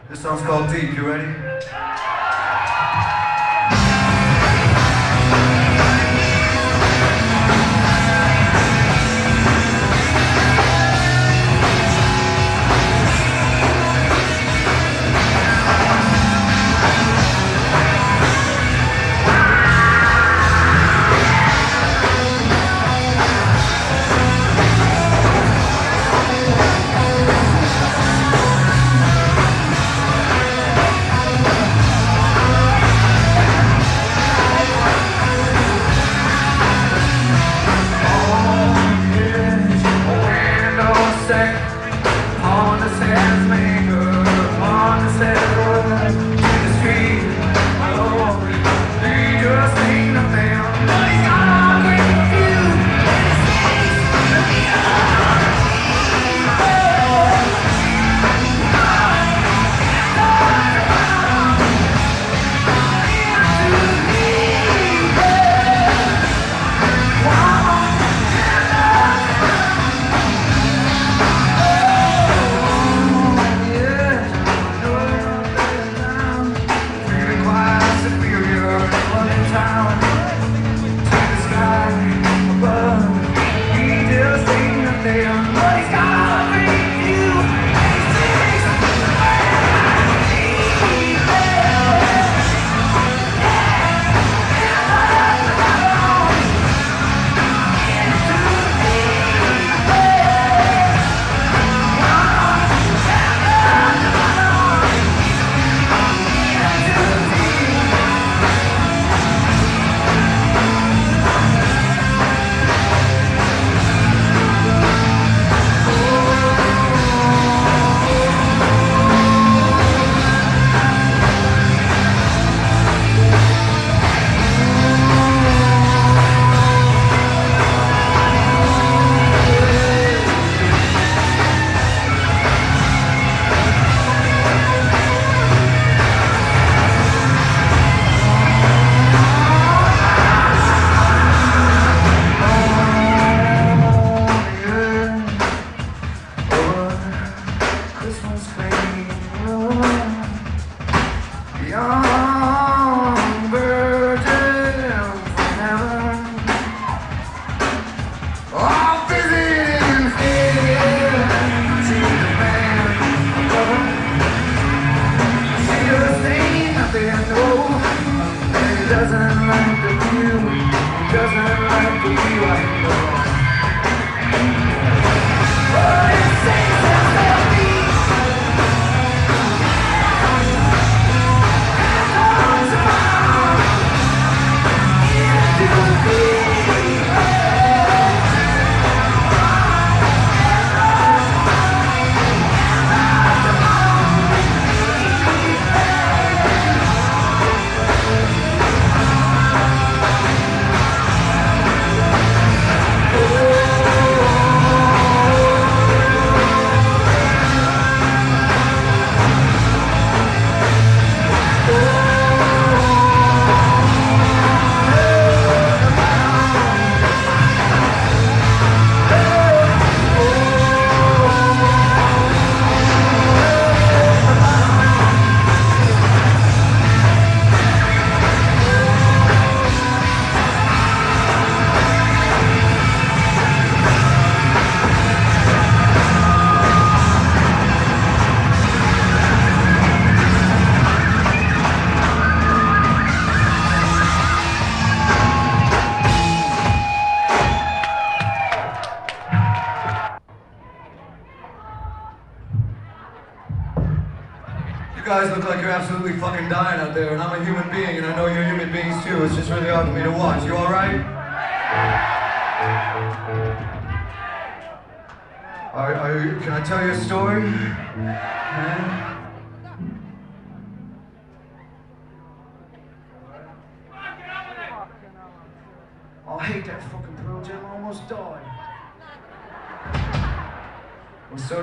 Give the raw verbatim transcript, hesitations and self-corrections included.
This song's called Deep. You ready? Doesn't like the view, doesn't like the view I know. But it says that me and tomorrow into me. You guys look like you're absolutely fucking dying out there, and I'm a human being, and I know you're human beings too. It's just really hard for me to watch. You all right? Are, are you, can I tell you a story? Yeah? Oh, I hate that fucking Pearl Jam. I almost died. Well, so